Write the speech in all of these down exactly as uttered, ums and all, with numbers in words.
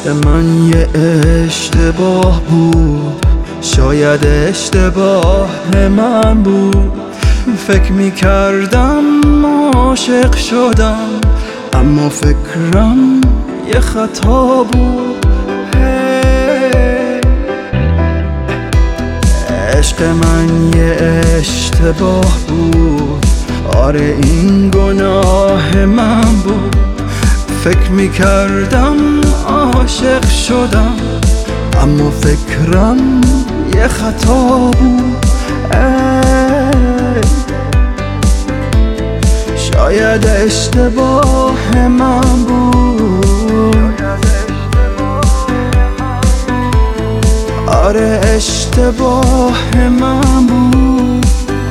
عشق من یه اشتباه بود، شاید اشتباه من بود. فکر میکردم عاشق شدم، اما فکرم یه خطا بود. عشق من یه اشتباه بود، آره این گناه من بود. فکر میکردم عاشق شدم، اما فکرم یه خطا بود. ای شاید اشتباه من بود، آره اشتباه من بود.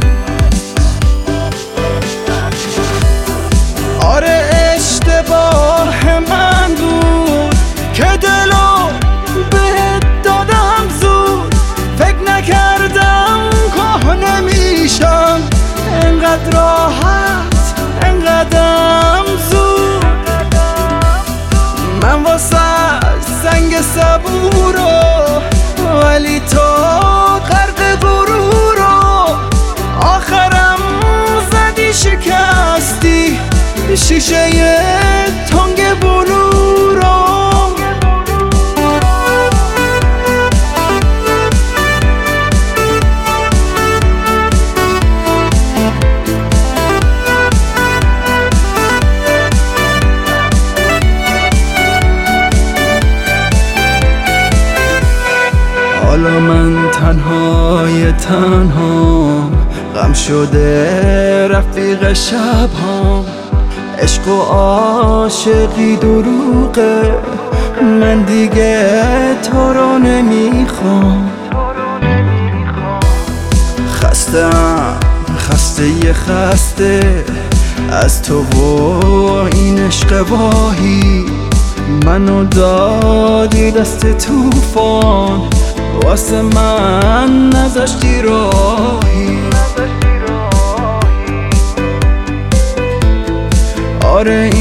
آره اشتباه من بود که دلو بهت دادم زود. فکر نکردم که نمیشم انقدر راحت، انقدرم زود. من واسه سنگ صبورو، ولی تو غرق غرورو. آخرم زدی شکستی شیشه تنگ بلورو. حالا من تنهای تنها، غم شده رفیق شب‌هام. عشق و عاشقی دروغه، من دیگه تو رو نمیخوام. خستم خسته یه خسته از تو و این عشق واهی. منو دادی دست طوفان، واسه من نذاشتی راهی. آره